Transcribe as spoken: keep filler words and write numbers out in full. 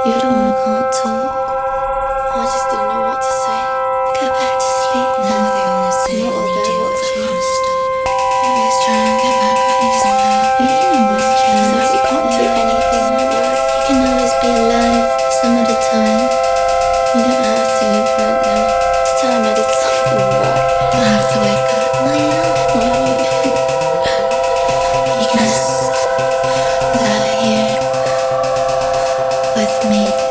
You don't wanna can't talk. I just didn't know what to say. Go back to sleep now. They wanna say I'm not when all you there, do all what's that kind of changed? stuff. Always trying to get back at me somehow. You know what's changed. So you can't do anything at work. You can always be alive some other time. You don't have to live right now. It's time I did something right. I have to wake up. No, you're not. No. Weakness. Without you. With me.